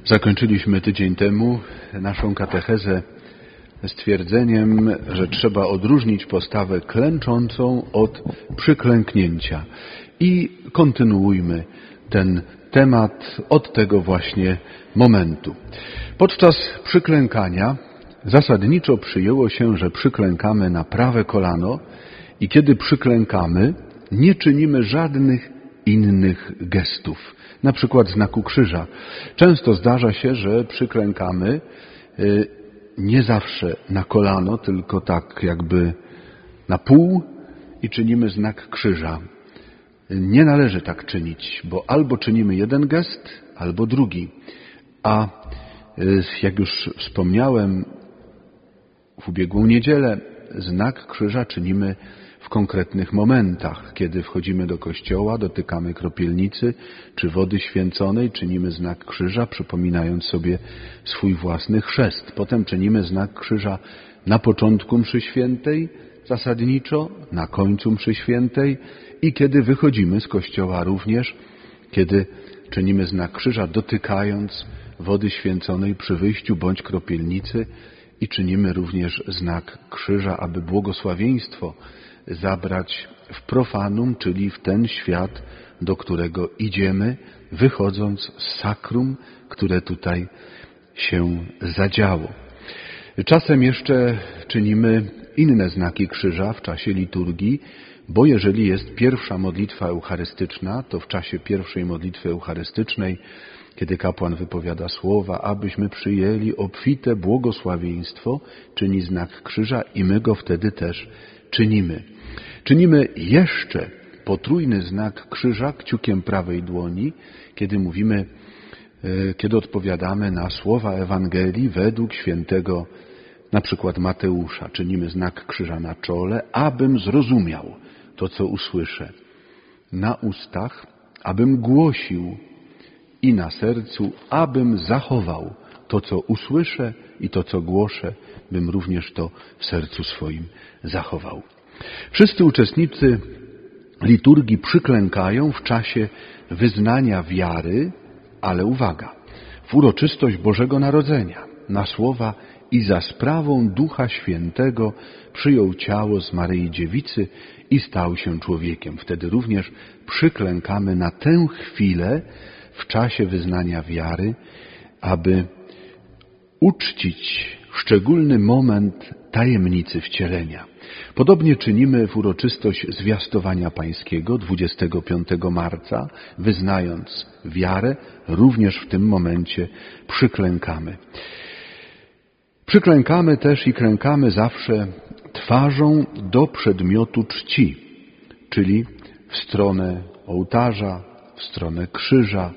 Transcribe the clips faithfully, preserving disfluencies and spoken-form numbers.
Zakończyliśmy tydzień temu naszą katechezę stwierdzeniem, że trzeba odróżnić postawę klęczącą od przyklęknięcia. I kontynuujmy ten temat od tego właśnie momentu. Podczas przyklękania zasadniczo przyjęło się, że przyklękamy na prawe kolano i kiedy przyklękamy, nie czynimy żadnych innych gestów, na przykład znaku krzyża. Często zdarza się, że przyklękamy nie zawsze na kolano, tylko tak jakby na pół i czynimy znak krzyża. Nie należy tak czynić, bo albo czynimy jeden gest, albo drugi. A jak już wspomniałem w ubiegłą niedzielę, znak krzyża czynimy w konkretnych momentach. Kiedy wchodzimy do kościoła, dotykamy kropielnicy czy wody święconej, czynimy znak krzyża, przypominając sobie swój własny chrzest. Potem czynimy znak krzyża na początku mszy świętej, zasadniczo, na końcu mszy świętej i kiedy wychodzimy z kościoła również, kiedy czynimy znak krzyża, dotykając wody święconej przy wyjściu bądź kropielnicy i czynimy również znak krzyża, aby błogosławieństwo zabrać w profanum, czyli w ten świat, do którego idziemy, wychodząc z sakrum, które tutaj się zadziało. Czasem jeszcze czynimy inne znaki krzyża w czasie liturgii, bo jeżeli jest pierwsza modlitwa eucharystyczna, to w czasie pierwszej modlitwy eucharystycznej, kiedy kapłan wypowiada słowa, abyśmy przyjęli obfite błogosławieństwo, czyni znak krzyża i my go wtedy też czynimy. Czynimy jeszcze potrójny znak krzyża kciukiem prawej dłoni, kiedy mówimy, kiedy odpowiadamy na słowa Ewangelii według świętego na przykład Mateusza. Czynimy znak krzyża na czole, abym zrozumiał to, co usłyszę. Na ustach, abym głosił i na sercu, abym zachował to, co usłyszę i to, co głoszę, bym również to w sercu swoim zachował. Wszyscy uczestnicy liturgii przyklękają w czasie wyznania wiary, ale uwaga, w uroczystość Bożego Narodzenia, na słowa i za sprawą Ducha Świętego przyjął ciało z Maryi Dziewicy i stał się człowiekiem. Wtedy również przyklękamy na tę chwilę w czasie wyznania wiary, aby uczcić szczególny moment tajemnicy wcielenia. Podobnie czynimy w uroczystość Zwiastowania Pańskiego dwudziestego piątego marca, wyznając wiarę, również w tym momencie przyklękamy. Przyklękamy też i klękamy zawsze twarzą do przedmiotu czci, czyli w stronę ołtarza, w stronę krzyża.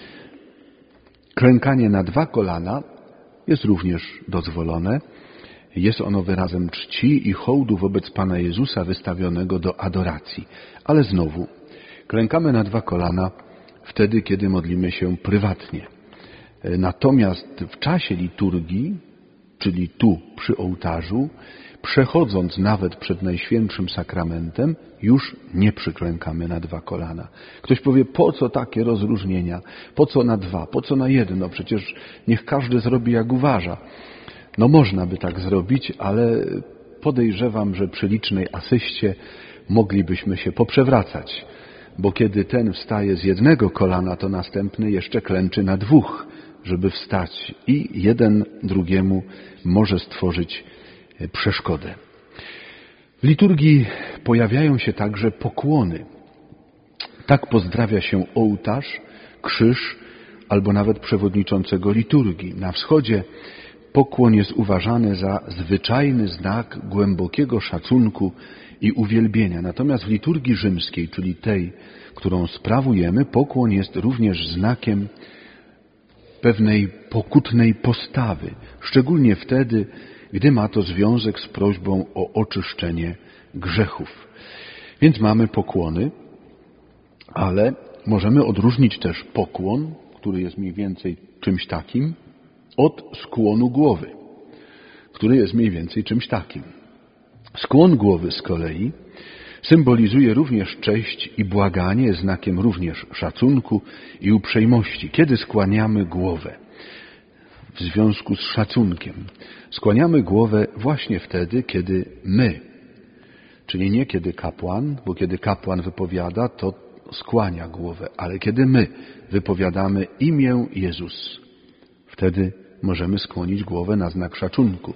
Klękanie na dwa kolana jest również dozwolone. Jest ono wyrazem czci i hołdu wobec Pana Jezusa wystawionego do adoracji. Ale znowu, klękamy na dwa kolana wtedy, kiedy modlimy się prywatnie. Natomiast w czasie liturgii, czyli tu przy ołtarzu, przechodząc nawet przed Najświętszym Sakramentem, już nie przyklękamy na dwa kolana. Ktoś powie, po co takie rozróżnienia? Po co na dwa? Po co na jedno? Przecież niech każdy zrobi jak uważa. No można by tak zrobić, ale podejrzewam, że przy licznej asyście moglibyśmy się poprzewracać, bo kiedy ten wstaje z jednego kolana, to następny jeszcze klęczy na dwóch, żeby wstać i jeden drugiemu może stworzyć przeszkodę. W liturgii pojawiają się także pokłony. Tak pozdrawia się ołtarz, krzyż albo nawet przewodniczącego liturgii. Na wschodzie pokłon jest uważany za zwyczajny znak głębokiego szacunku i uwielbienia. Natomiast w liturgii rzymskiej, czyli tej, którą sprawujemy, pokłon jest również znakiem pewnej pokutnej postawy, szczególnie wtedy, gdy ma to związek z prośbą o oczyszczenie grzechów. Więc mamy pokłony, ale możemy odróżnić też pokłon, który jest mniej więcej czymś takim, od skłonu głowy, który jest mniej więcej czymś takim. Skłon głowy z kolei symbolizuje również cześć i błaganie, znakiem również szacunku i uprzejmości, kiedy skłaniamy głowę. w związku z szacunkiem. Skłaniamy głowę właśnie wtedy, kiedy my, czyli nie kiedy kapłan, bo kiedy kapłan wypowiada, to skłania głowę, ale kiedy my wypowiadamy imię Jezus, wtedy możemy skłonić głowę na znak szacunku.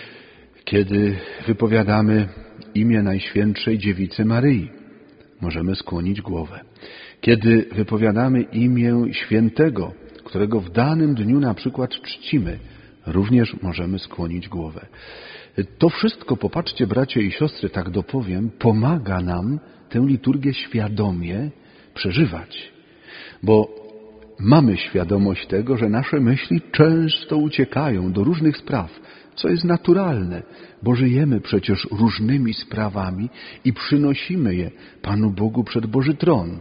Kiedy wypowiadamy imię Najświętszej Dziewicy Maryi, możemy skłonić głowę. Kiedy wypowiadamy imię Świętego, którego w danym dniu na przykład czcimy, również możemy skłonić głowę. To wszystko, popatrzcie bracia i siostry, tak dopowiem, pomaga nam tę liturgię świadomie przeżywać. Bo mamy świadomość tego, że nasze myśli często uciekają do różnych spraw, co jest naturalne, bo żyjemy przecież różnymi sprawami i przynosimy je Panu Bogu przed Boży tron.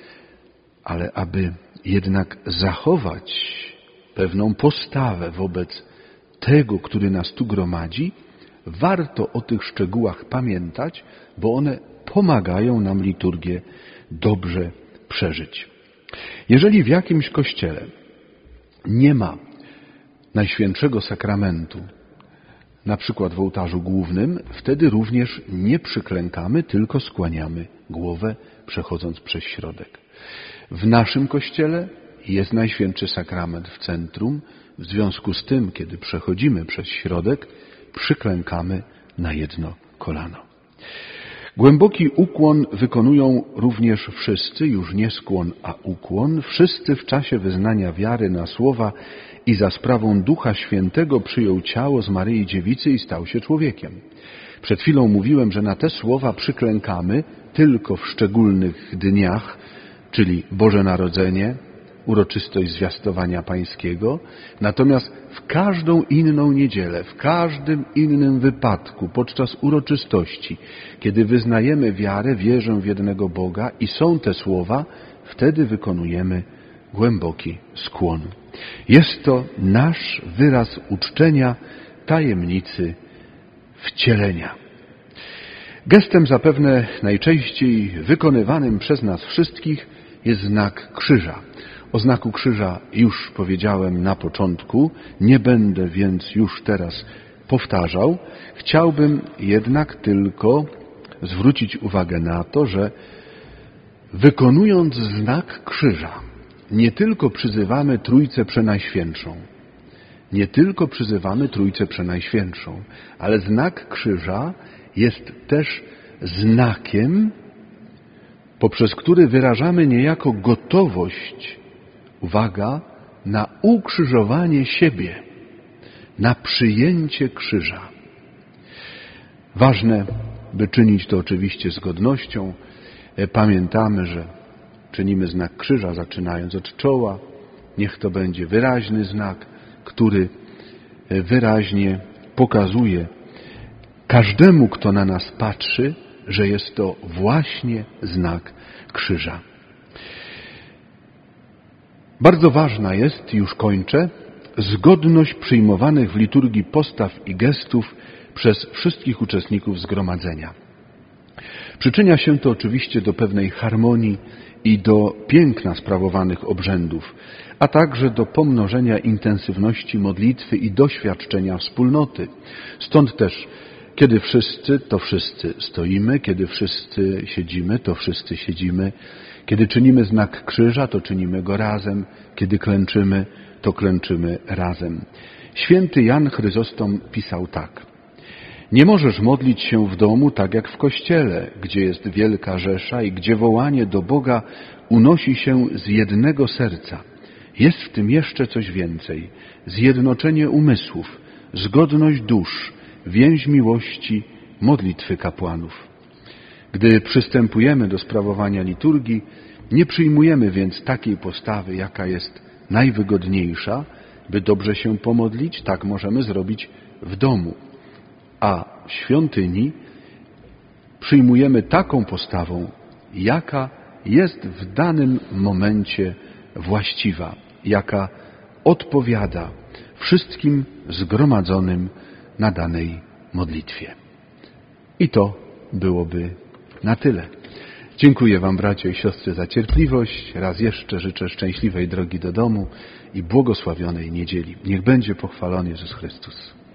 Ale aby jednak zachować pewną postawę wobec tego, który nas tu gromadzi, warto o tych szczegółach pamiętać, bo one pomagają nam liturgię dobrze przeżyć. Jeżeli w jakimś kościele nie ma Najświętszego Sakramentu, na przykład w ołtarzu głównym, wtedy również nie przyklękamy, tylko skłaniamy głowę, przechodząc przez środek. W naszym kościele jest Najświętszy Sakrament w centrum, w związku z tym, kiedy przechodzimy przez środek, przyklękamy na jedno kolano. Głęboki ukłon wykonują również wszyscy, już nie skłon, a ukłon, wszyscy w czasie wyznania wiary na słowa i za sprawą Ducha Świętego przyjął ciało z Maryi Dziewicy i stał się człowiekiem. Przed chwilą mówiłem, że na te słowa przyklękamy tylko w szczególnych dniach, czyli Boże Narodzenie, uroczystość zwiastowania Pańskiego, natomiast w każdą inną niedzielę, w każdym innym wypadku, podczas uroczystości, kiedy wyznajemy wiarę, wierzę w jednego Boga i są te słowa, wtedy wykonujemy głęboki skłon. Jest to nasz wyraz uczczenia tajemnicy wcielenia. Gestem zapewne najczęściej wykonywanym przez nas wszystkich jest znak krzyża. O znaku krzyża już powiedziałem na początku, nie będę więc już teraz powtarzał. Chciałbym jednak tylko zwrócić uwagę na to, że wykonując znak krzyża, nie tylko przyzywamy Trójcę Przenajświętszą, nie tylko przyzywamy Trójcę Przenajświętszą, ale znak krzyża jest też znakiem, poprzez który wyrażamy niejako gotowość, uwaga, na ukrzyżowanie siebie, na przyjęcie krzyża. Ważne, by czynić to oczywiście z godnością. Pamiętamy, że czynimy znak krzyża zaczynając od czoła. Niech to będzie wyraźny znak, który wyraźnie pokazuje każdemu, kto na nas patrzy, że jest to właśnie znak krzyża. Bardzo ważna jest, już kończę, zgodność przyjmowanych w liturgii postaw i gestów przez wszystkich uczestników zgromadzenia. Przyczynia się to oczywiście do pewnej harmonii i do piękna sprawowanych obrzędów, a także do pomnożenia intensywności modlitwy i doświadczenia wspólnoty. Stąd też, kiedy wszyscy, to wszyscy stoimy, kiedy wszyscy siedzimy, to wszyscy siedzimy, kiedy czynimy znak krzyża, to czynimy go razem, kiedy klęczymy, to klęczymy razem. Święty Jan Chryzostom pisał tak: nie możesz modlić się w domu tak jak w kościele, gdzie jest wielka rzesza i gdzie wołanie do Boga unosi się z jednego serca. Jest w tym jeszcze coś więcej. Zjednoczenie umysłów, zgodność dusz, więź miłości, modlitwy kapłanów. Gdy przystępujemy do sprawowania liturgii, nie przyjmujemy więc takiej postawy, jaka jest najwygodniejsza, by dobrze się pomodlić. Tak możemy zrobić w domu. A w świątyni przyjmujemy taką postawą, jaka jest w danym momencie właściwa, jaka odpowiada wszystkim zgromadzonym na danej modlitwie. I to byłoby na tyle. Dziękuję Wam, bracia i siostry, za cierpliwość. Raz jeszcze życzę szczęśliwej drogi do domu i błogosławionej niedzieli. Niech będzie pochwalony Jezus Chrystus.